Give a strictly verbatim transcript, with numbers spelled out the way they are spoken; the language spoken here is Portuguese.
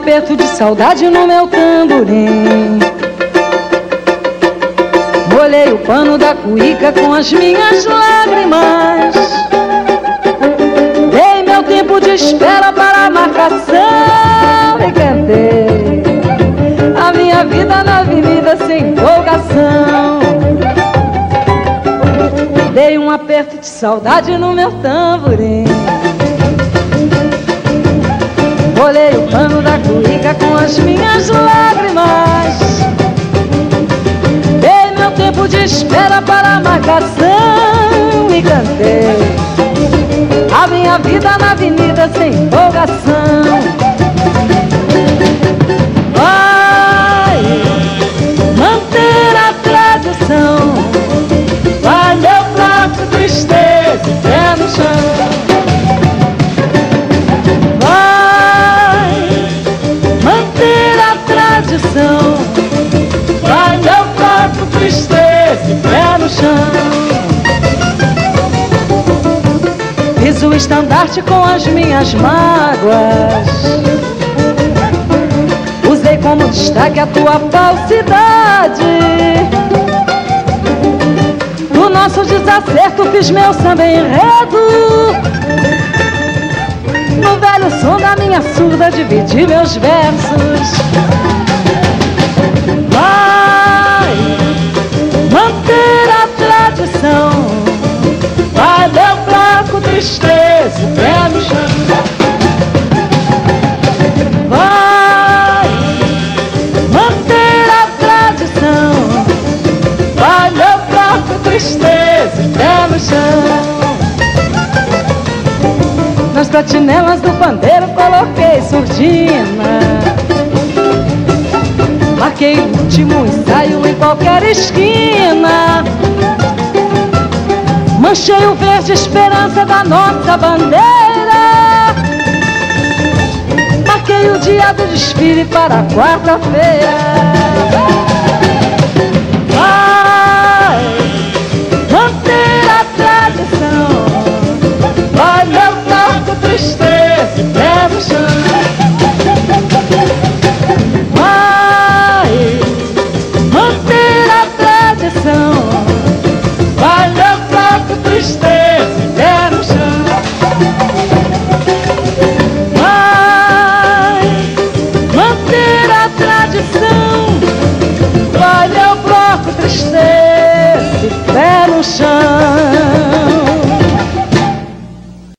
aperto de saudade no meu tamborim. Molhei o pano da cuíca com as minhas lágrimas. Dei meu tempo de espera para a marcação e cantei a minha vida na avenida sem empolgação. Dei um aperto de saudade no meu tamborim. Molhei o pano da cuíca com as minhas lágrimas. Dei meu tempo de espera para a marcação e cantei a minha vida na avenida sem empolgação. Vai manter a tradição, vai meu fraco, tristeza e pé no chão. Vai meu fraco, tristeza e pé no chão. Fiz o estandarte com as minhas mágoas. Usei como destaque a tua falsidade. Do nosso desacerto fiz meu samba enredo. No velho som da minha surda dividi meus versos. Vai manter a tradição, vai meu fraco, tristeza e pé no chão. Vai manter a tradição, vai meu fraco, tristeza e pé no chão. Nas platinelas do pandeiro coloquei surdina. Marquei o último ensaio em qualquer esquina. Manchei o verde esperança da nossa bandeira. Marquei o dia do desfile para quarta-feira.